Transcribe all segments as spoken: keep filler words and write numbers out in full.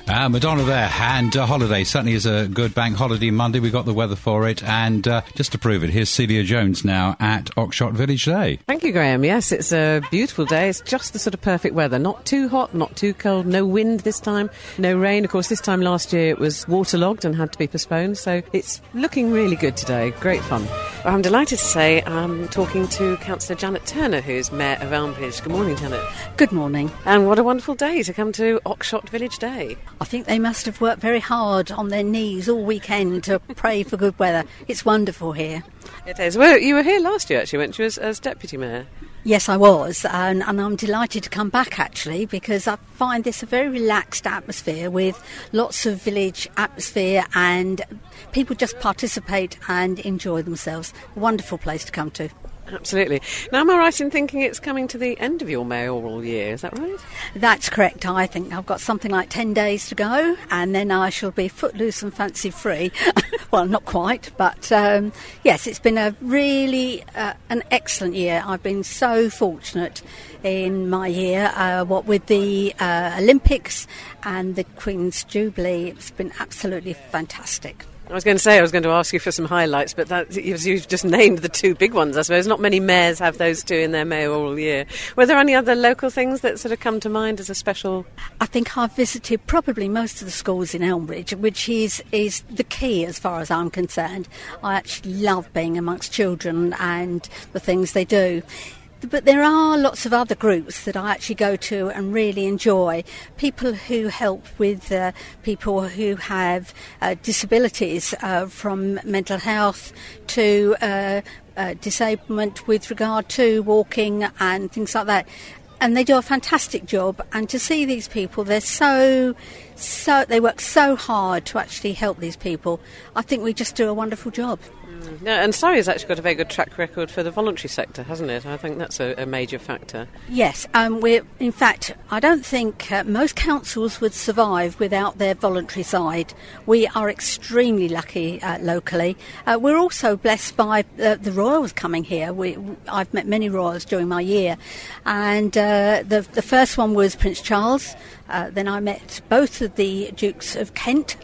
Uh, Madonna there, and uh, holiday certainly is a good bank holiday Monday. We've got the weather for it, and uh, just to prove it, here's Celia Jones now at Oxshott Village Day. Thank you, Graham. Yes, it's a beautiful day. It's just the sort of perfect weather. Not too hot, not too cold, no wind this time, no rain. Of course, this time last year it was waterlogged and had to be postponed, so it's looking really good today. Great fun. Well, I'm delighted to say I'm talking to Councillor Janet Turner, who's Mayor of Elmbridge. Good morning, Janet. Good morning. And what a wonderful day to come to Oxshott Village Day. I think they must have worked very hard on their knees all weekend to pray for good weather. It's wonderful here. It is. Well, you were here last year, actually, weren't you, as, as Deputy Mayor? Yes, I was, and, and I'm delighted to come back, actually, because I find this a very relaxed atmosphere with lots of village atmosphere, and people just participate and enjoy themselves. A wonderful place to come to. Absolutely. Now, am I right in thinking it's coming to the end of your mayoral year, is that right? That's correct. I think I've got something like ten days to go, and then I shall be footloose and fancy-free. Well, not quite, but um, yes, it's been a really uh, an excellent year. I've been so fortunate in my year, uh, what with the uh, Olympics and the Queen's Jubilee. It's been absolutely fantastic. I was going to say, I was going to ask you for some highlights, but that, you've just named the two big ones, I suppose. Not many mayors have those two in their mayoral year. Were there any other local things that sort of come to mind as a special? I think I've visited probably most of the schools in Elmbridge, which is, is the key as far as I'm concerned. I actually love being amongst children and the things they do. But there are lots of other groups that I actually go to and really enjoy. People who help with uh, people who have uh, disabilities, uh, from mental health to uh, uh, disablement with regard to walking and things like that. And they do a fantastic job. And to see these people, they're so, so they work so hard to actually help these people. I think we just do a wonderful job. Mm. Yeah, and Surrey has actually got a very good track record for the voluntary sector, hasn't it? I think that's a, a major factor. Yes, um, we're, in fact, I don't think uh, most councils would survive without their voluntary side. We are extremely lucky uh, locally. Uh, we're also blessed by uh, the royals coming here. We, I've met many royals during my year, and uh, the, the first one was Prince Charles. Uh, then I met both of the Dukes of Kent.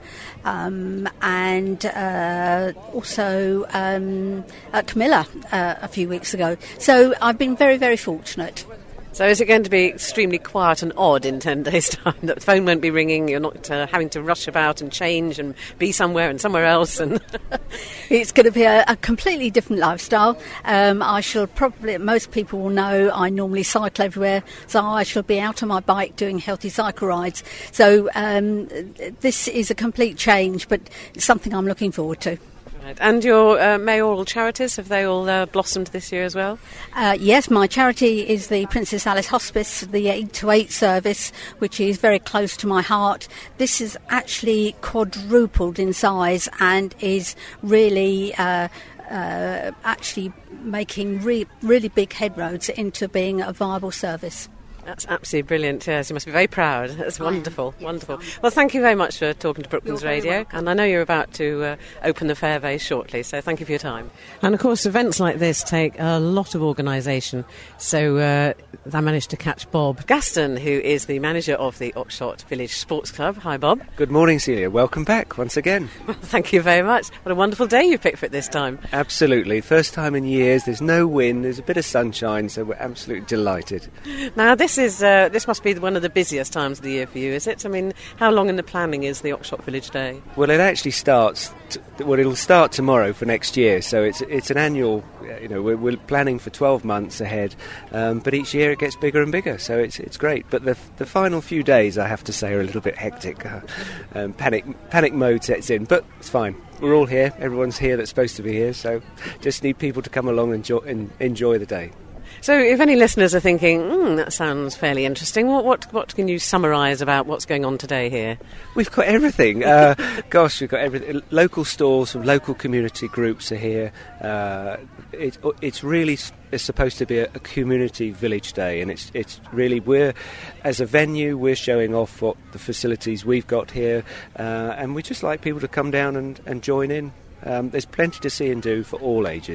Um, and uh, also um, uh, Camilla uh, a few weeks ago. So I've been very, very fortunate. So is it going to be extremely quiet and odd in ten days' time? That the phone won't be ringing, you're not uh, having to rush about and change and be somewhere and somewhere else? And It's going to be a, a completely different lifestyle. Um, I shall probably, most people will know I normally cycle everywhere, so I shall be out on my bike doing healthy cycle rides. So um, this is a complete change, but it's something I'm looking forward to. Right. And your uh, mayoral charities, have they all uh, blossomed this year as well? Uh, yes, my charity is the Princess Alice Hospice, the eight to eight service, which is very close to my heart. This is actually quadrupled in size and is really uh, uh, actually making re- really big headroads into being a viable service. That's absolutely brilliant, yes. You must be very proud. That's wonderful, wonderful. Well, thank you very much for talking to Brooklands Radio. And I know you're about to uh, open the fair very shortly, so thank you for your time. And, of course, events like this take a lot of organisation. So uh, I managed to catch Bob Gaston, who is the manager of the Oxshott Village Sports Club. Hi, Bob. Good morning, Celia. Welcome back once again. Well, thank you very much. What a wonderful day you picked for it this time. Absolutely. First time in years. There's no wind. There's a bit of sunshine, so we're absolutely delighted. Now, this is uh, this must be one of the busiest times of the year for you, is it? I mean, how long in the planning is the Oxshott Village Day? Well, it actually starts. T- well, it'll start tomorrow for next year. So it's it's an annual. You know, we're, we're planning for twelve months ahead, um, but each year it gets bigger and bigger. So it's it's great. But the the final few days, I have to say, are a little bit hectic. Uh, um, panic panic mode sets in, but it's fine. We're all here. Everyone's here that's supposed to be here. So just need people to come along and enjoy, and enjoy the day. So if any listeners are thinking, mm, that sounds fairly interesting, what, what what can you summarise about what's going on today here? We've got everything. Uh, gosh, we've got everything. Local stores from local community groups are here. Uh, it, it's really it's supposed to be a, a community village day, and it's it's really, we're, as a venue, we're showing off what the facilities we've got here, uh, and we just like people to come down and, and join in. Um, there's plenty to see and do for all ages.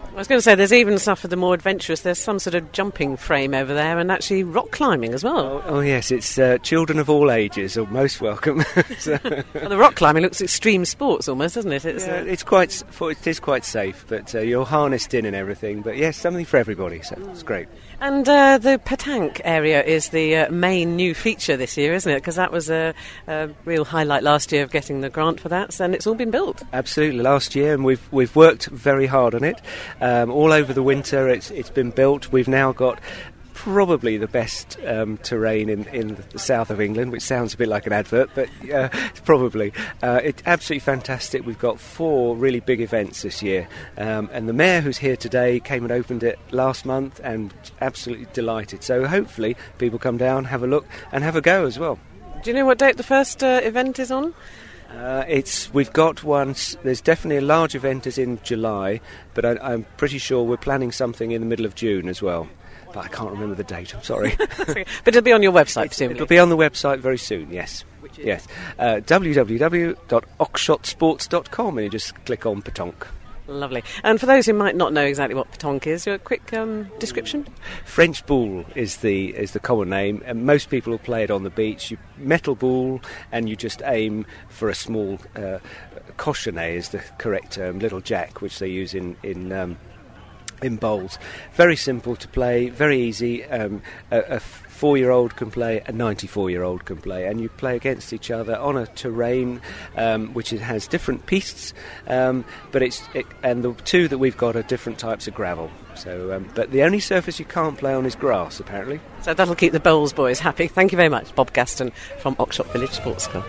I was going to say, there's even stuff for the more adventurous. There's some sort of jumping frame over there and actually rock climbing as well. Oh, oh yes, it's uh, children of all ages are most welcome. So well, the rock climbing looks extreme sports almost, doesn't it? It's, yeah, uh, it's quite, it is quite safe, but uh, you're harnessed in and everything. But yes, something for everybody, so it's great. And uh, the Petanque area is the uh, main new feature this year, isn't it? Because that was a, a real highlight last year of getting the grant for that, and it's all been built. Absolutely, last year, and we've we've worked very hard on it. Um, all over the winter, it's it's been built. We've now got probably the best um, terrain in, in the south of England, which sounds a bit like an advert, but uh, probably. Uh, it's absolutely fantastic. We've got four really big events this year, um, and the mayor who's here today came and opened it last month and absolutely delighted. So hopefully people come down, have a look and have a go as well. Do you know what date the first uh, event is on? Uh, it's we've got one. There's definitely a large event is in July, but I, I'm pretty sure we're planning something in the middle of June as well. But I can't remember the date, I'm sorry. But it'll be on your website, presumably. It'll be on the website very soon, yes. Yes. Uh, w w w dot oxshott sports dot com, and you just click on Petanque. Lovely. And for those who might not know exactly what Petanque is, a quick um, description? French ball is the is the common name, and most people will play it on the beach. You metal ball, and you just aim for a small uh, cochonnet is the correct term, little jack, which they use in in um, in bowls. Very simple to play, very easy. Um, a, a four-year-old can play, a ninety-four-year-old can play, and you play against each other on a terrain um, which it has different pistes, um, but it's it, and the two that we've got are different types of gravel. So, um, but the only surface you can't play on is grass, apparently. So that'll keep the Bowls boys happy. Thank you very much, Bob Gaston from Oxshott Village Sports Club.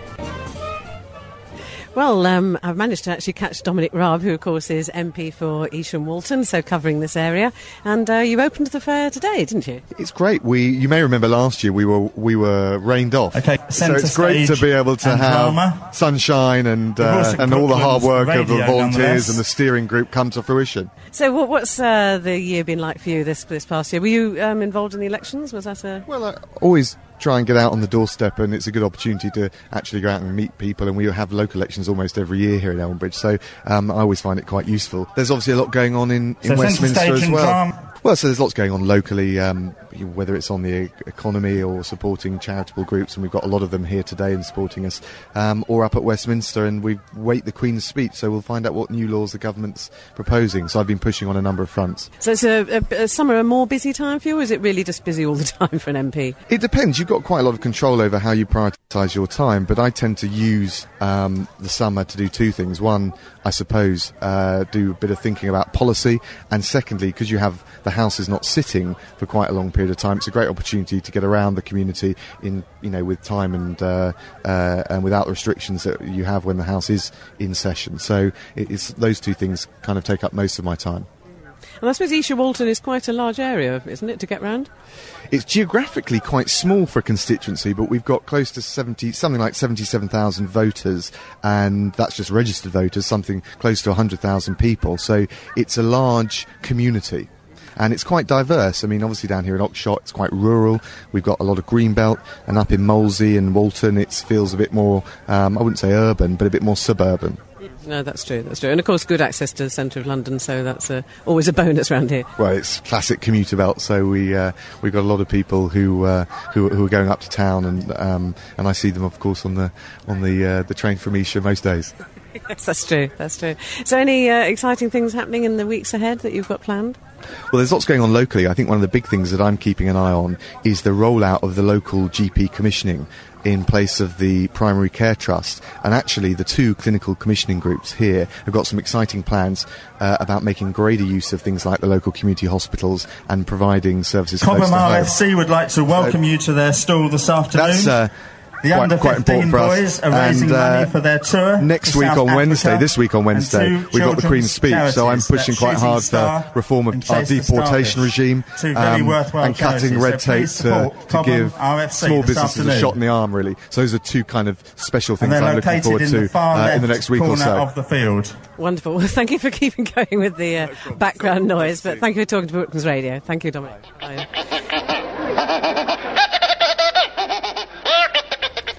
Well, um, I've managed to actually catch Dominic Raab, who, of course, is M P for Evesham Walton, so covering this area. And uh, you opened the fair today, didn't you? It's great. We, you may remember last year we were we were rained off. Okay, so it's great to be able to have drama. sunshine and uh, and all the hard work of the volunteers and the steering group come to fruition. So, what, what's uh, the year been like for you this this past year? Were you um, involved in the elections? Was that a well? I always try and get out on the doorstep, and it's a good opportunity to actually go out and meet people, and we have local elections almost every year here in Elmbridge, so um, I always find it quite useful. There's obviously a lot going on in, in so Westminster as well. Drama. Well, so there's lots going on locally, um, whether it's on the economy or supporting charitable groups, and we've got a lot of them here today and supporting us, um, or up at Westminster, and we wait the Queen's speech, so we'll find out what new laws the government's proposing. So I've been pushing on a number of fronts. So it's a, a, a summer a more busy time for you, or is it really just busy all the time for an M P? It depends. You've got quite a lot of control over how you prioritise your time, but I tend to use um, the summer to do two things. One, I suppose, uh, do a bit of thinking about policy, and secondly, because you have the House is not sitting for quite a long period of time, it's a great opportunity to get around the community in, you know, with time and uh, uh, and without the restrictions that you have when the House is in session. So it is, those two things kind of take up most of my time. And I suppose Evesham Walton is quite a large area, isn't it, to get round? It's geographically quite small for a constituency, but we've got close to seventy, something like seventy-seven thousand voters, and that's just registered voters, something close to one hundred thousand people. So it's a large community. And it's quite diverse. I mean, obviously down here in Oxshott, it's quite rural. We've got a lot of greenbelt, and up in Molesey and Walton, it feels a bit more, um, I wouldn't say urban, but a bit more suburban. No, that's true, that's true. And of course, good access to the centre of London, so that's uh, always a bonus around here. Well, it's classic commuter belt, so we, uh, we've got a lot of people who, uh, who, who are going up to town, and um, and I see them, of course, on the, on the, uh, the train from Esher most days. Yes, that's true, that's true. So any uh, exciting things happening in the weeks ahead that you've got planned? Well, there's lots going on locally. I think one of the big things that I'm keeping an eye on is the rollout of the local G P commissioning in place of the Primary Care Trust. And actually, the two clinical commissioning groups here have got some exciting plans uh, about making greater use of things like the local community hospitals and providing services close to home. Cobham R F C would like to welcome so, you to their stall this afternoon. That's uh, The quite, under fifteen boys are raising and, uh, money for their tour. Next week South on Africa, Wednesday, this week on Wednesday, we've got the Queen's speech, so I'm pushing quite hard for reform of our deportation regime um, and cutting red tape to, to give small businesses a shot in the arm, really. So those are two kind of special things I'm looking forward to uh, in the next week or so. Of the field. Wonderful. Well, thank you for keeping going with the uh, background noise, but thank you for talking to Brooklands Radio. Thank you, Dominic. Bye.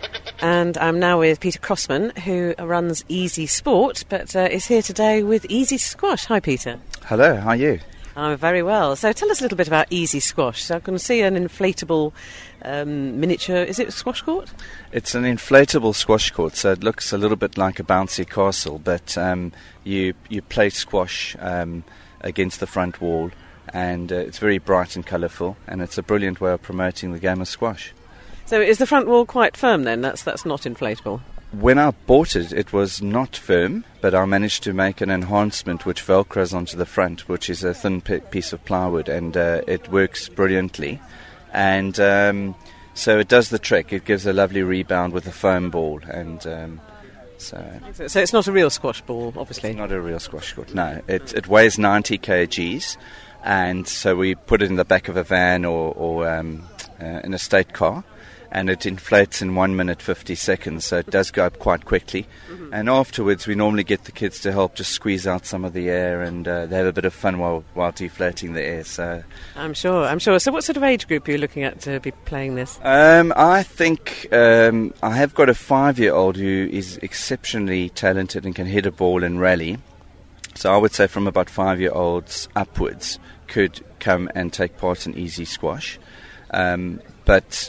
and I'm now with Peter Crossman, who runs Easy Sport, but uh, is here today with Easy Squash. Hi, Peter. Hello, how are you? I'm very well. So tell us a little bit about Easy Squash. So I can see an inflatable um, miniature, is it a squash court? It's an inflatable squash court, so it looks a little bit like a bouncy castle, but um, you you play squash um, against the front wall, and uh, it's very bright and colourful, and it's a brilliant way of promoting the game of squash. So is the front wall quite firm then? That's that's not inflatable? When I bought it, it was not firm, but I managed to make an enhancement which velcros onto the front, which is a thin p- piece of plywood, and uh, it works brilliantly. And um, so it does the trick. It gives a lovely rebound with a foam ball, and um, so... So it's not a real squash ball, obviously? It's not a real squash court, no. It, it weighs ninety kilograms, and so we put it in the back of a van or, or um, uh, in a state car, and it inflates in one minute fifty seconds, so it does go up quite quickly. Mm-hmm. And afterwards we normally get the kids to help just squeeze out some of the air, and uh, they have a bit of fun while while deflating the air. So I'm sure, I'm sure. So what sort of age group are you looking at to be playing this? Um, I think um, I have got a five-year-old who is exceptionally talented and can hit a ball and rally. So I would say from about five-year-olds upwards could come and take part in Easy Squash. Um, but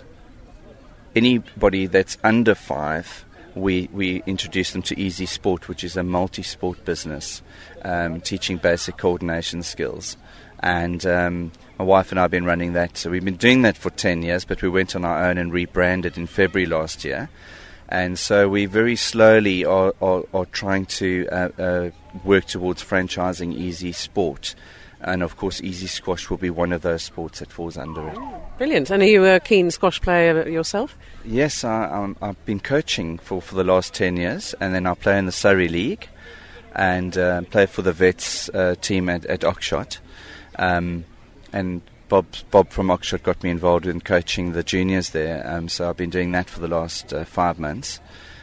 anybody that's under five, we, we introduce them to Easy Sport, which is a multi-sport business, um, teaching basic coordination skills. And um, my wife and I have been running that. So we've been doing that for ten years, but we went on our own and rebranded in February last year. And so we very slowly are, are, are trying to uh, uh, work towards franchising Easy Sport. And, of course, Easy Squash will be one of those sports that falls under it. Brilliant. And are you a keen squash player yourself? Yes, I, I'm, I've been coaching for, for the last ten years, and then I play in the Surrey League and uh, play for the Vets uh, team at, at Oxshott. Um, and Bob, Bob from Oxshott got me involved in coaching the juniors there, um, so I've been doing that for the last uh, five months.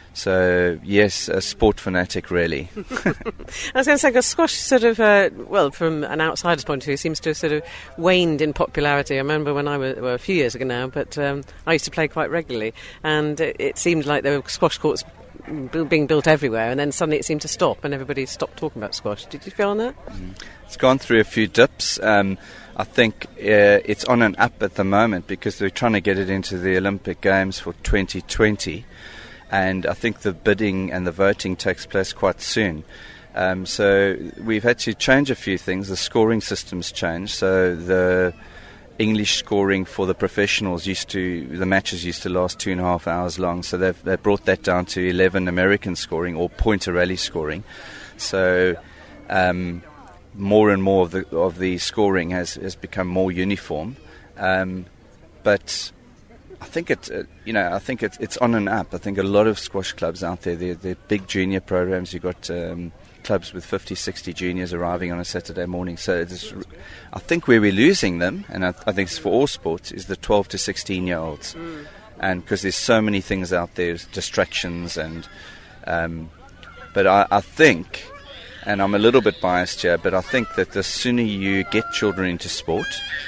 So, yes, a sport fanatic, really. I was going to say, because squash sort of, uh, well, from an outsider's point of view, seems to have sort of waned in popularity. I remember when I was, well, a few years ago now, but um, I used to play quite regularly, and it, it seemed like there were squash courts b- being built everywhere, and then suddenly it seemed to stop, and everybody stopped talking about squash. Did you feel on that? Mm. It's gone through a few dips. Um, I think uh, it's on and up at the moment because they're trying to get it into the Olympic Games for twenty twenty. And I think the bidding and the voting takes place quite soon. Um, so we've had to change a few things. The scoring system's changed. So the English scoring for the professionals used to, the matches used to last two and a half hours long. So they've, they've brought that down to eleven American scoring or pointer rally scoring. So um, more and more of the of the scoring has, has become more uniform. Um, but I think it, uh, you know, I think it's it's on and up. I think a lot of squash clubs out there, they're, they're big junior programs. You've got um, clubs with fifty, sixty juniors arriving on a Saturday morning. So it's, I think where we're losing them, and I, I think it's for all sports, is the twelve to sixteen year olds. Mm. And because there's so many things out there, distractions, and um, but I, I think, and I'm a little bit biased here, but I think that the sooner you get children into sport,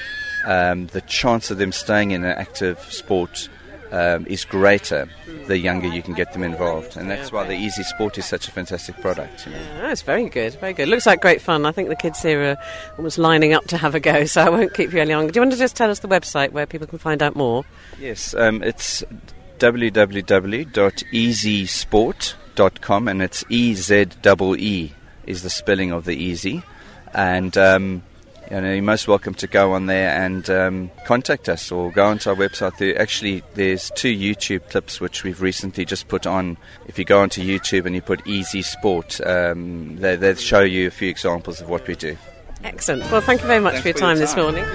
Um, the chance of them staying in an active sport um, is greater the younger you can get them involved. And that's why the Easy Sport is such a fantastic product. You know. Yeah, it's very good, very good. Looks like great fun. I think the kids here are almost lining up to have a go, so I won't keep you any longer. Do you want to just tell us the website where people can find out more? Yes, um, it's w w w dot easy sport dot com, and it's E Z E E is the spelling of the Easy. And Um, You know, you're most welcome to go on there and um, contact us or go onto our website. There, actually, there's two YouTube clips which we've recently just put on. If you go onto YouTube and you put Easy Sport, um, they, they show you a few examples of what we do. Excellent. Well, thank you very much Thanks for your time, for your this time. morning.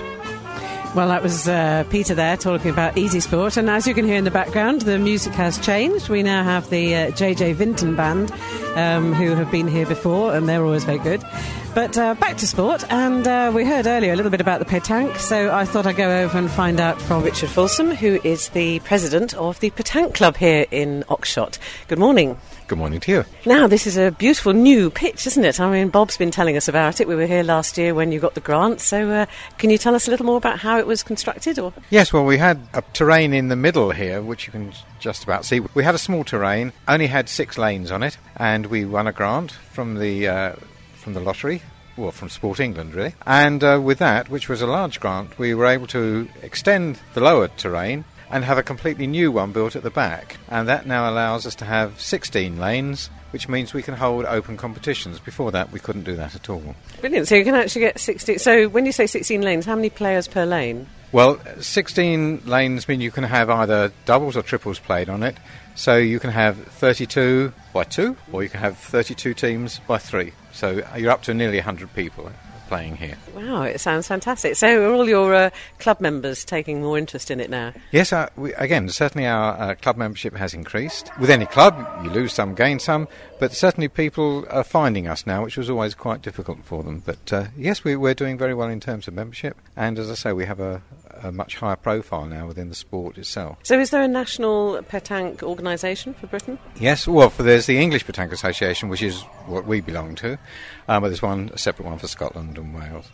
Well, that was uh, Peter there talking about Easy Sport, and as you can hear in the background, the music has changed. We now have the uh, J J Vinton Band, um, who have been here before, and they're always very good. But uh, back to sport, and uh, we heard earlier a little bit about the pétanque, so I thought I'd go over and find out from Richard Folsom, who is the president of the pétanque club here in Oxshott. Good morning. Good morning to you. Now, this is a beautiful new pitch, isn't it? I mean, Bob's been telling us about it. We were here last year when you got the grant. So uh, can you tell us a little more about how it was constructed? Or Yes, well, we had a terrain in the middle here, which you can just about see. We had a small terrain, only had six lanes on it, and we won a grant from the uh, from the lottery. Well, from Sport England, really. And uh, with that, which was a large grant, we were able to extend the lower terrain and have a completely new one built at the back. And that now allows us to have sixteen lanes, which means we can hold open competitions. Before that, we couldn't do that at all. Brilliant. So you can actually get sixteen. So when you say sixteen lanes, how many players per lane? Well, sixteen lanes mean you can have either doubles or triples played on it. So you can have thirty-two by two, or you can have thirty-two teams by three. So you're up to nearly one hundred people playing here. Wow, it sounds fantastic. So are all your uh, club members taking more interest in it now? Yes, uh, we, again, certainly our uh, club membership has increased. With any club, you lose some, gain some, but certainly people are finding us now, which was always quite difficult for them. But uh, yes, we, we're doing very well in terms of membership, and as I say, we have a, a much higher profile now within the sport itself. So is there a national petanque organisation for Britain? Yes, well, for, there's the English Petanque Association, which is what we belong to, um, but there's one, a separate one for Scotland and Wales.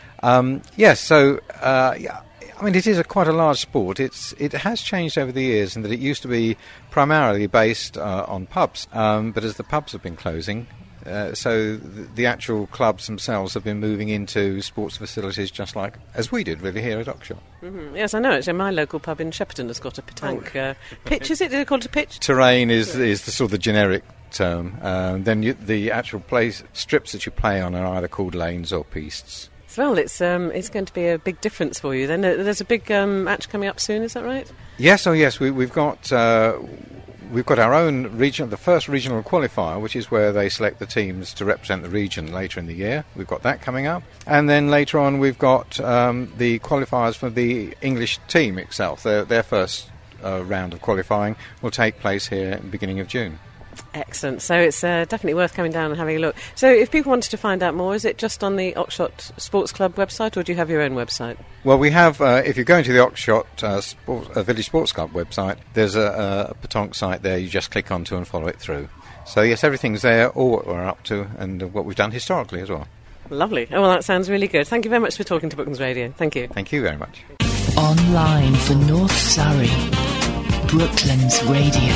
Um, yes, so uh, yeah, I mean, it is a quite a large sport. It's it has changed over the years in that it used to be primarily based uh, on pubs, um, but as the pubs have been closing, uh, so the, the actual clubs themselves have been moving into sports facilities, just like as we did really here at Oxshott. Mm-hmm. Yes, I know. Actually, my local pub in Shepperton has got a petanque uh, pitch. Is it? Did they call it a pitch? Terrain is is the sort of the generic term. Um, then you, the actual place strips that you play on are either called lanes or pistes. Well, it's um, it's going to be a big difference for you. Then there's a big um, match coming up soon. Is that right? Yes, oh yes. We, we've got uh, we've got our own region, the first regional qualifier, which is where they select the teams to represent the region later in the year. We've got that coming up, and then later on we've got um, the qualifiers for the English team itself. Their their first uh, round of qualifying will take place here at the beginning of June. Excellent. So it's uh, definitely worth coming down and having a look. So if people wanted to find out more, is it just on the Oxshott Sports Club website, or do you have your own website? Well, we have, uh, if you go into the Oxshott uh, Sport, uh, Village Sports Club website, there's a, a petanque site there you just click onto and follow it through. So yes, everything's there, all what we're up to, and uh, what we've done historically as well. Lovely. Oh, well, that sounds really good. Thank you very much for talking to Brooklands Radio. Thank you. Thank you very much. Online for North Surrey, Brooklands Radio.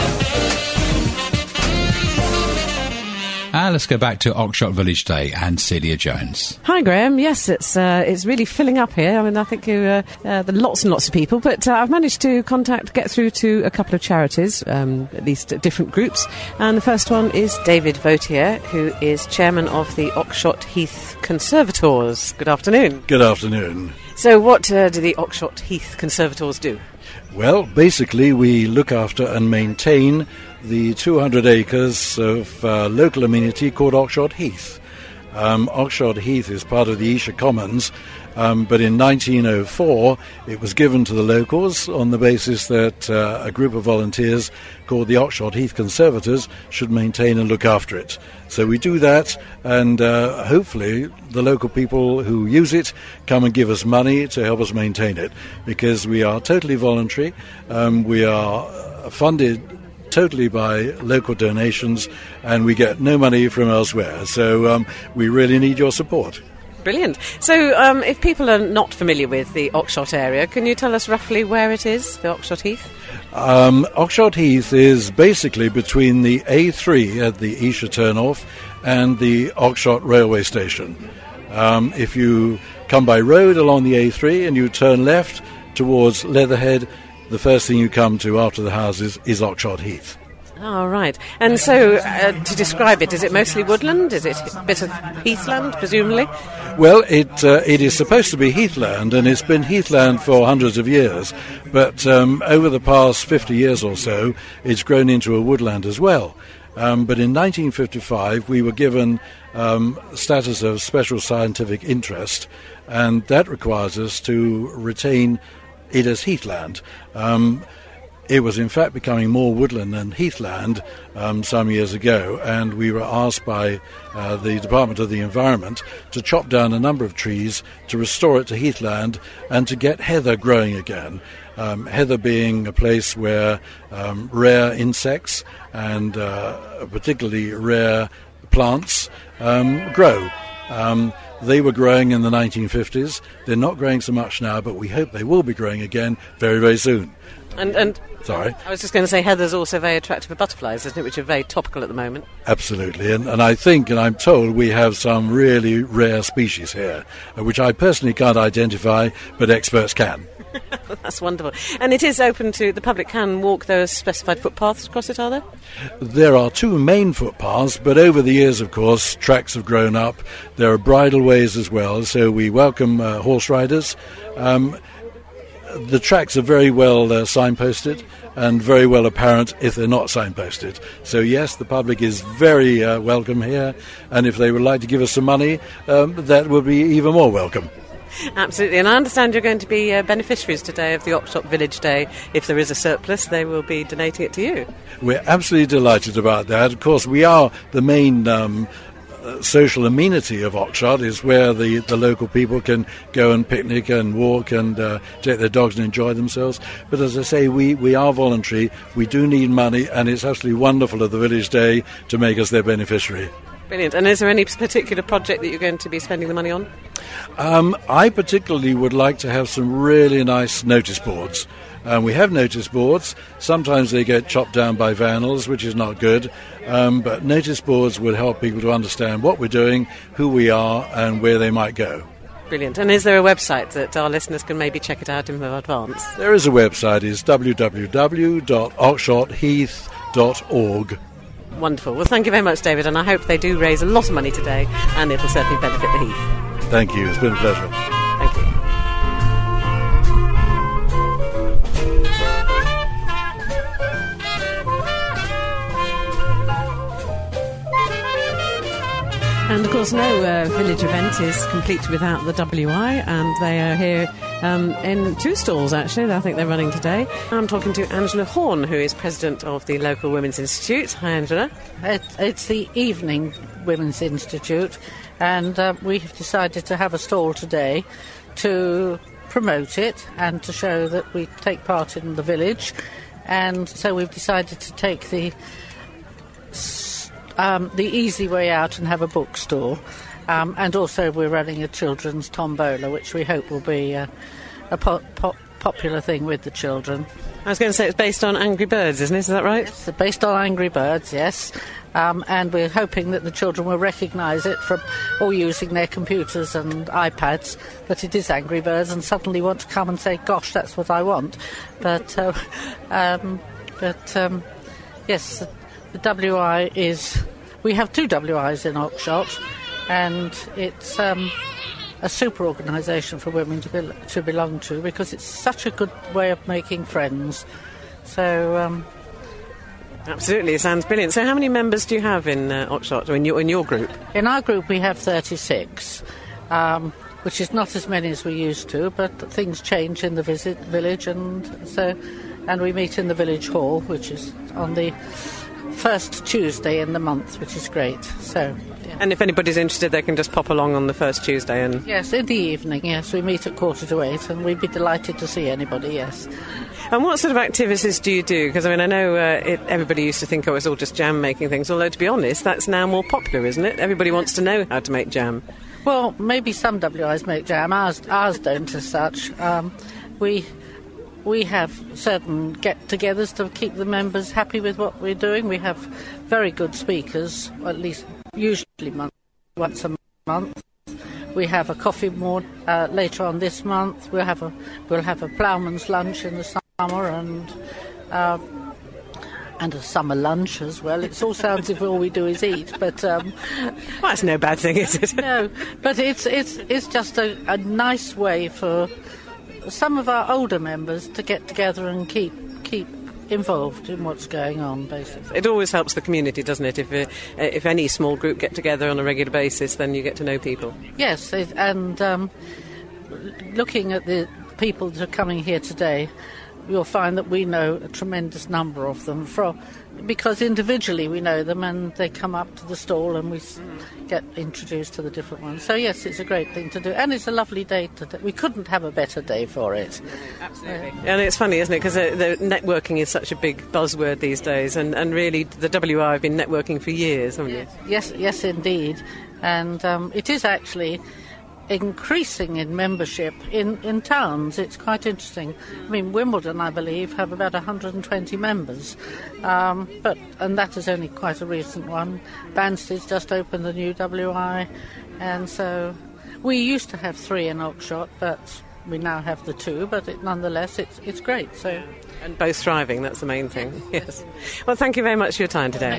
Uh, let's go back to Oxshott Village Day and Celia Jones. Hi, Graham. Yes, it's uh, it's really filling up here. I mean, I think you, uh, uh, there are lots and lots of people, but uh, I've managed to contact, get through to a couple of charities, um, at least uh, different groups. And the first one is David Vautier, who is chairman of the Oxshott Heath Conservators. Good afternoon. Good afternoon. So what uh, do the Oxshott Heath Conservators do? Well, basically we look after and maintain the two hundred acres of uh, local amenity called Oxshott Heath. Um, Oxshott Heath is part of the Esher Commons, um, but in nineteen oh four it was given to the locals on the basis that uh, a group of volunteers called the Oxshott Heath Conservators should maintain and look after it. So we do that, and uh, hopefully the local people who use it come and give us money to help us maintain it, because we are totally voluntary. Um, we are funded totally by local donations, and we get no money from elsewhere. So um, we really need your support. Brilliant. So um, if people are not familiar with the Oxshott area, can you tell us roughly where it is, the Oxshott Heath? Um, Oxshott Heath is basically between the A three at the Esher turnoff and the Oxshott railway station. Um, if you come by road along the A three and you turn left towards Leatherhead, the first thing you come to after the houses is Oxshott Heath. Oh, right. And so, uh, to describe it, is it mostly woodland? Is it a bit of heathland, presumably? Well, it uh, it is supposed to be heathland, and it's been heathland for hundreds of years. But um, over the past fifty years or so, it's grown into a woodland as well. Um, but in nineteen fifty-five, we were given um, status of special scientific interest, and that requires us to retain it as heathland. Um, it was in fact becoming more woodland than heathland um, some years ago, and we were asked by uh, the Department of the Environment to chop down a number of trees to restore it to heathland and to get heather growing again. Um, heather being a place where um, rare insects and uh, particularly rare plants um, grow. Um, they were growing in the nineteen fifties. They're not growing so much now, but we hope they will be growing again very, very soon. And, and Sorry. I was just going to say heather's also very attractive for butterflies, isn't it, which are very topical at the moment. Absolutely, and, and I think, and I'm told, we have some really rare species here, uh, which I personally can't identify, but experts can. That's wonderful. And it is open to, the public can walk those specified footpaths across it, are there? There are two main footpaths, but over the years, of course, tracks have grown up. There are bridleways as well, so we welcome uh, horse riders. Um, the tracks are very well uh, signposted and very well apparent if they're not signposted. So yes, the public is very uh, welcome here, and if they would like to give us some money, um, that would be even more welcome. Absolutely, and I understand you're going to be uh, beneficiaries today of the Oxshott Village Day. If there is a surplus, they will be donating it to you. We're absolutely delighted about that. Of course, we are the main um, uh, social amenity of Oxshott, is where the, the local people can go and picnic and walk and uh, take their dogs and enjoy themselves. But as I say, we, we are voluntary, we do need money, and it's absolutely wonderful of the Village Day to make us their beneficiary. Brilliant. And is there any particular project that you're going to be spending the money on? Um, I particularly would like to have some really nice notice boards. Um, we have notice boards. Sometimes they get chopped down by vandals, which is not good. Um, but notice boards would help people to understand what we're doing, who we are, and where they might go. Brilliant. And is there a website that our listeners can maybe check it out in advance? There is a website. It's w w w dot oxshott heath dot org. Wonderful. Well, thank you very much, David, and I hope they do raise a lot of money today, and it'll certainly benefit the Heath. Thank you. It's been a pleasure. Thank you. And of course, no uh, village event is complete without the W I, and they are here um, in two stalls, actually. I think they're running today. I'm talking to Angela Horn, who is president of the local Women's Institute. Hi, Angela. It's, it's the Evening Women's Institute, and uh, we have decided to have a stall today to promote it and to show that we take part in the village. And so we've decided to take the Um, the easy way out and have a bookstore, um, and also we're running a children's tombola, which we hope will be uh, a po- po- popular thing with the children. I was going to say it's based on Angry Birds, isn't it? Is that right? It's based on Angry Birds, yes, um, and we're hoping that the children will recognise it from all using their computers and iPads, that it is Angry Birds, and suddenly want to come and say, gosh, that's what I want. But, uh, um, but um, yes, the, the W I is... We have two W Is in Oxshott, and it's um, a super organisation for women to, be, to belong to, because it's such a good way of making friends. So... Um, Absolutely, it sounds brilliant. So how many members do you have in uh, Oxshott, or in your, in your group? In our group we have thirty-six, um, which is not as many as we used to, but things change in the visit village, and so and we meet in the village hall, which is on the first Tuesday in the month, which is great. So, yeah. And if anybody's interested, they can just pop along on the first Tuesday and... Yes, in the evening, yes. We meet at quarter to eight, and we'd be delighted to see anybody, yes. And what sort of activities do you do? Because, I mean, I know uh, it, everybody used to think, oh, it's all just jam-making things, although, to be honest, that's now more popular, isn't it? Everybody wants to know how to make jam. Well, maybe some W Is make jam. Ours, ours don't as such. Um, we... We have certain get-togethers to keep the members happy with what we're doing. We have very good speakers, or at least usually month, once a month. We have a coffee more uh, later on this month. We'll have a we'll have a ploughman's lunch in the summer, and uh, and a summer lunch as well. It all sounds as if all we do is eat, but um, well, that's no bad thing, is it? No, but it's it's it's just a, a nice way for some of our older members to get together and keep keep involved in what's going on, basically. It always helps the community, doesn't it? If uh, if any small group get together on a regular basis, then you get to know people. Yes, it, and um, looking at the people that are coming here today, you'll find that we know a tremendous number of them from, because individually we know them and they come up to the stall and we s- get introduced to the different ones. So yes, it's a great thing to do, and it's a lovely day to do. We couldn't have a better day for it. Absolutely. And it's funny, isn't it, because uh, the networking is such a big buzzword these days, and, and really the W I have been networking for years, haven't you? Yes, yes indeed. And um, it is actually increasing in membership in, in towns. It's quite interesting. I mean, Wimbledon, I believe, have about one hundred twenty members, um, but and that is only quite a recent one. Banstead's just opened the new W I, and so we used to have three in Oxshott, but we now have the two. But it, nonetheless, it's it's great. So, and both thriving. That's the main thing. Yes. Well, thank you very much for your time today.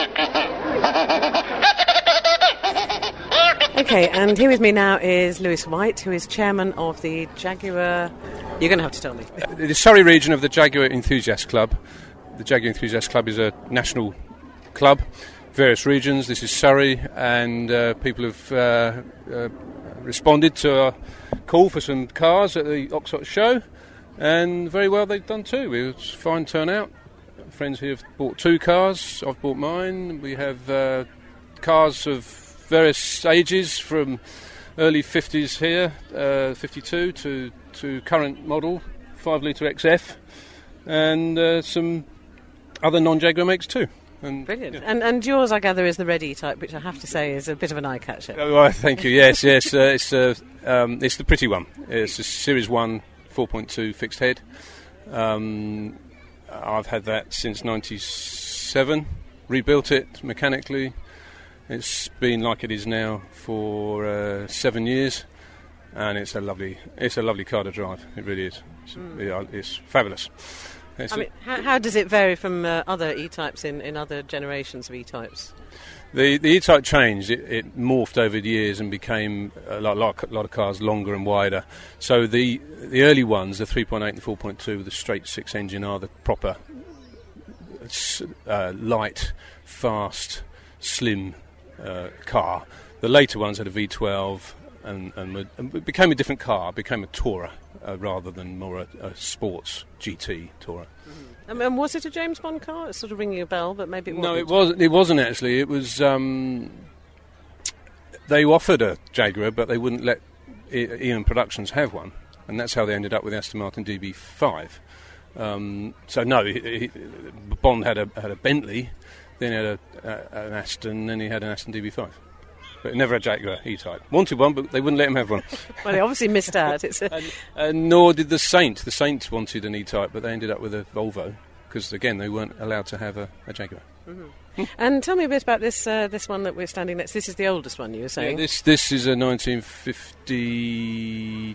Okay, and here with me now is Lewis White, who is chairman of the Jaguar... You're going to have to tell me. Uh, the Surrey region of the Jaguar Enthusiast Club. The Jaguar Enthusiast Club is a national club, various regions. This is Surrey, and uh, people have uh, uh, responded to our call for some cars at the Oxford show, and very well they've done too. It was a fine turnout. Friends here have bought two cars. I've bought mine. We have uh, cars of various ages, from early fifties here, uh, fifty-two, to, to current model, five litre X F, and uh, some other non-Jaguar makes too. And, Brilliant. Yeah. And and yours, I gather, is the red E-Type, which I have to say is a bit of an eye-catcher. Oh, well, thank you, yes, yes. Uh, it's, uh, um, it's the pretty one. It's a Series one four point two fixed head. Um, I've had that since ninety-seven, rebuilt it mechanically. It's been like it is now for uh, seven years, and it's a lovely, it's a lovely car to drive. It really is. It's, mm. yeah, it's fabulous. It's I mean, how, how does it vary from uh, other E-Types in, in other generations of E-Types? The the E-Type changed. It, it morphed over the years and became a lot, lot, lot of cars longer and wider. So the the early ones, the three point eight and four point two with the straight six engine, are the proper uh, light, fast, slim Uh, car. The later ones had a V twelve and, and, were, and it became a different car. It became a Tourer uh, rather than more a, a sports G T Tourer. Mm-hmm. Um, and was it a James Bond car? It's sort of ringing a bell, but maybe it wasn't. No, it wasn't. It wasn't actually. It was. Um, they offered a Jaguar, but they wouldn't let I- Eon Productions have one, and that's how they ended up with Aston Martin D B five. Um, so no, he, he, Bond had a had a Bentley. Then he had a, uh, an Aston, then he had an Aston D B five. But never a Jaguar E-Type. Wanted one, but they wouldn't let him have one. Well, he obviously missed out. It's a and, and nor did the Saint. The Saint wanted an E-Type, but they ended up with a Volvo, because, again, they weren't allowed to have a, a Jaguar. Mm-hmm. And tell me a bit about this uh, this one that we're standing next. This is the oldest one, you were saying? Yeah, this, this is a nineteen fifty-two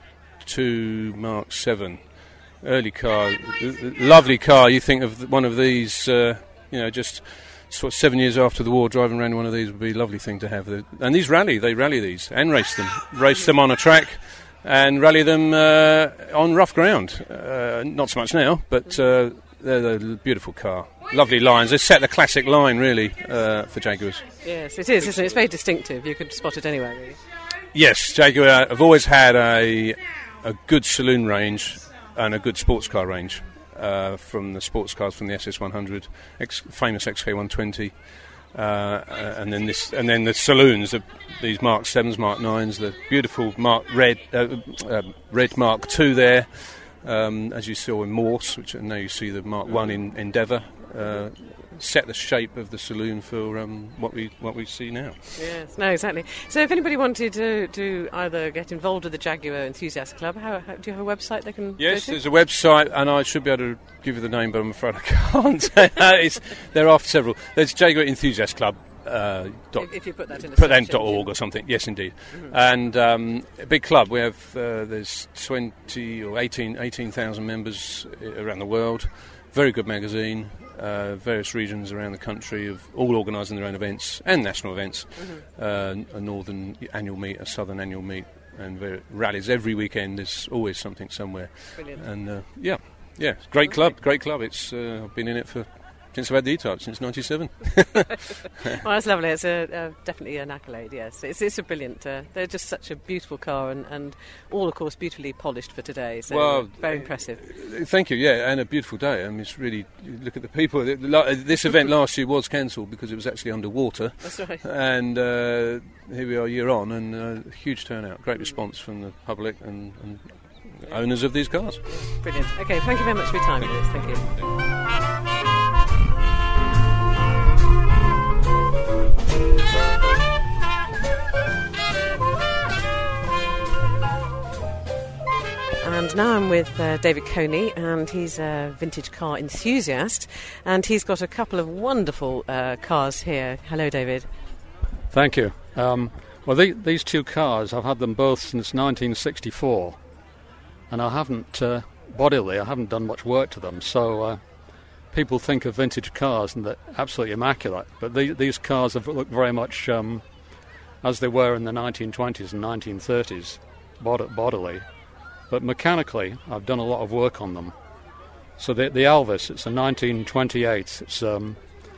Mark seven. Early car. Lovely car. You think of one of these, uh, you know, just... sort of seven years after the war, driving around one of these would be a lovely thing to have. And these rally, they rally these and race them. Race them on a track and rally them uh, on rough ground. Uh, not so much now, but uh, they're a beautiful car. Lovely lines. They set the classic line, really, uh, for Jaguars. Yes, it is, isn't it? It's very distinctive. You could spot it anywhere, really. Yes, Jaguar have always had a, a good saloon range and a good sports car range. Uh, from the sports cars, from the S S one hundred, X, famous X K one twenty, uh, and then this, and then the saloons, the, these Mark sevens, Mark nines, the beautiful Mark Red, uh, uh, Red Mark two there, um, as you saw in Morse, which now you see the Mark one in Endeavour. Uh, set the shape of the saloon for um, what we what we see now. Yes, no, exactly. So if anybody wanted to, to either get involved with the Jaguar Enthusiast Club, how, how, do you have a website they can Yes, go to? there's a website, and I should be able to give you the name, but I'm afraid I can't. it's, there are several. There's Jaguar Enthusiast Club. Uh, dot, if, if you put that in a put that in search dot org engine. or something. Yes, indeed. Mm-hmm. And um, a big club. We have uh, there's twenty or eighteen eighteen thousand members around the world. Very good magazine. Uh, various regions around the country of all organising their own events and national events. Mm-hmm. Uh, a northern annual meet, a southern annual meet, and very, rallies every weekend. There's always something somewhere. Brilliant. And uh, yeah, yeah, great club, great club. It's uh, I've been in it for since I've had the E-Type, since ninety-seven. Well, that's lovely. It's a, uh, definitely an accolade, yes. It's, it's a brilliant... Uh, they're just such a beautiful car and, and all, of course, beautifully polished for today. So well, very impressive. Thank you, yeah, and a beautiful day. I mean, it's really... You look at the people. This event last year was cancelled because it was actually underwater. That's right. And uh, here we are a year on, and uh, huge turnout. Great response from the public and, and owners of these cars. Brilliant. OK, thank you very much for your time, Lewis. Thank you. And now I'm with uh, David Coney, and he's a vintage car enthusiast, and he's got a couple of wonderful uh, cars here. Hello, David. Thank you. Um, well, the, these two cars, I've had them both since nineteen sixty-four, and I haven't, uh, bodily, I haven't done much work to them, so uh, people think of vintage cars and they're absolutely immaculate, but the, these cars have looked very much um, as they were in the nineteen twenties and nineteen thirties, bod- bodily. But mechanically, I've done a lot of work on them. So the, the Alvis, it's a nineteen twenty-eight. It's um,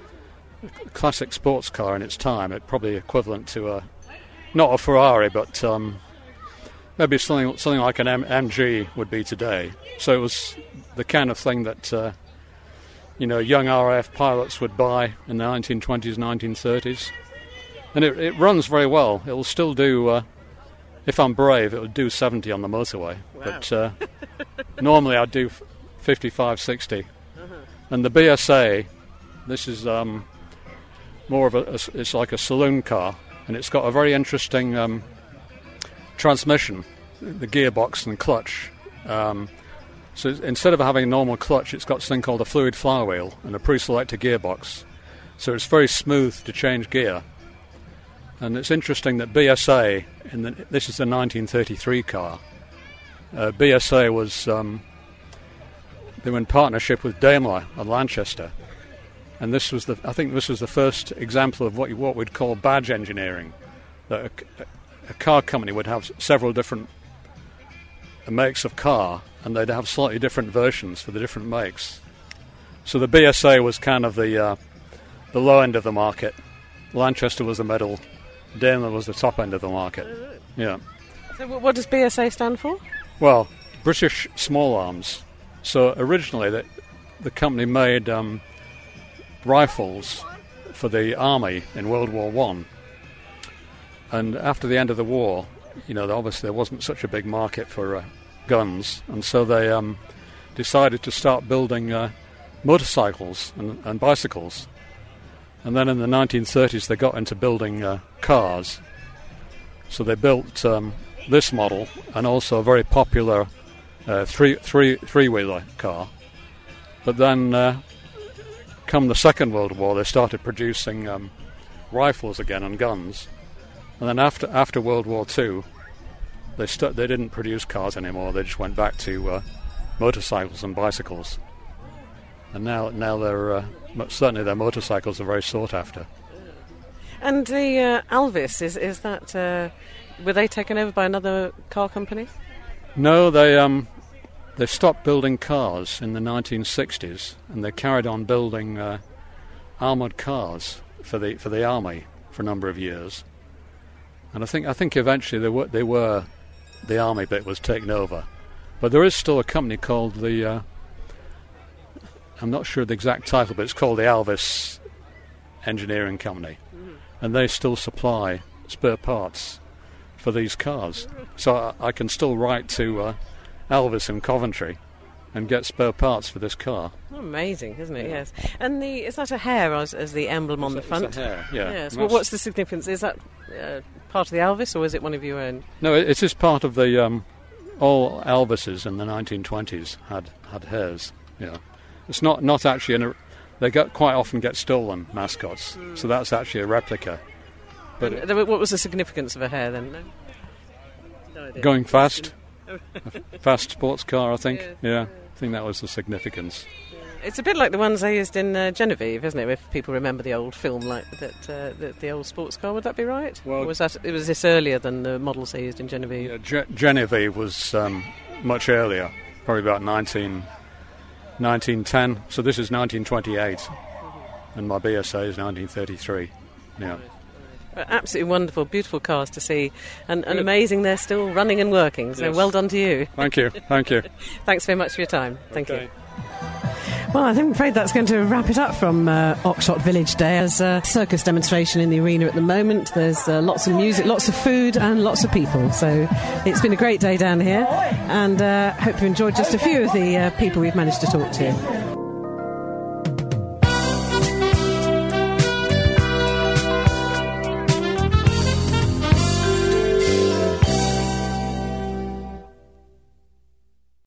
a classic sports car in its time. It's probably equivalent to a, not a Ferrari, but um, maybe something something like an M- MG would be today. So it was the kind of thing that uh, you know young R A F pilots would buy in the nineteen twenties, nineteen thirties, and it, it runs very well. It will still do. Uh, If I'm brave, it would do seventy on the motorway. Wow. But uh, normally I'd do fifty-five, sixty. Uh-huh. And the B S A, this is um, more of a, a, it's like a saloon car, and it's got a very interesting um, transmission, the gearbox and clutch. Um, so instead of having a normal clutch, it's got something called a fluid flywheel and a pre-selected gearbox. So it's very smooth to change gear. And it's interesting that B S A, in the, this is a nineteen thirty-three car, uh, B S A was, um, they were in partnership with Daimler and Lanchester. And this was the, I think this was the first example of what you, what we'd call badge engineering. That a, a car company would have several different makes of car, and they'd have slightly different versions for the different makes. So the B S A was kind of the, uh, the low end of the market. Lanchester was the middle. Daimler was the top end of the market. Yeah. So what does B S A stand for? Well, British Small Arms. So originally the, the company made um, rifles for the army in World War One. And after the end of the war, you know, obviously there wasn't such a big market for uh, guns, and so they um, decided to start building uh, motorcycles and, and bicycles. And then in the nineteen thirties they got into building uh, cars. So they built um, this model and also a very popular uh, three, three, three-wheeler car. But then, uh, come the Second World War, they started producing um, rifles again and guns. And then after after World War Two, they st- they didn't produce cars anymore. They just went back to uh, motorcycles and bicycles. And now now they're uh, certainly their motorcycles are very sought after. And the uh, Alvis, is is that uh, were they taken over by another car company? No, they um they stopped building cars in the nineteen sixties, and they carried on building uh, armoured cars for the for the army for a number of years. And I think I think eventually they were they were the army bit was taken over, but there is still a company called the. Uh, I'm not sure the exact title, but it's called the Alvis Engineering Company, mm. and they still supply spare parts for these cars. So I, I can still write to uh, Alvis in Coventry and get spare parts for this car. Amazing, isn't it? Yes. And the is that a hare as, as the emblem on it's the a, front? It's a hare, yeah. Yes. Well, what's the significance? Is that uh, part of the Alvis, or is it one of your own? No, it, it's just part of the. Um, all Alvises in the nineteen twenties had had hares. Yeah. It's not, not actually an. They get, quite often get stolen mascots, mm. so that's actually a replica. But and, uh, what was the significance of a hare then? No? No idea. Going fast, a fast sports car, I think. Yeah, yeah, I think that was the significance. Yeah. It's a bit like the ones they used in uh, Genevieve, isn't it? If people remember the old film like that, uh, the, the old sports car, would that be right? Well, or was that it was this earlier than the models they used in Genevieve? Yeah, Ge- Genevieve was um, much earlier, probably about nineteen. nineteen ten, so this is nineteen twenty-eight. and my B S A is nineteen thirty-three. Yeah. Absolutely wonderful, beautiful cars to see, and, and amazing they're still running and working, so yes. Well done to you. Thank you, thank you. Thanks very much for your time. Thank okay. you. Well, I'm afraid that's going to wrap it up from uh, Oxshott Village Day. There's a circus demonstration in the arena at the moment. There's uh, lots of music, lots of food and lots of people. So it's been a great day down here, and I uh, hope you enjoyed just a few of the uh, people we've managed to talk to.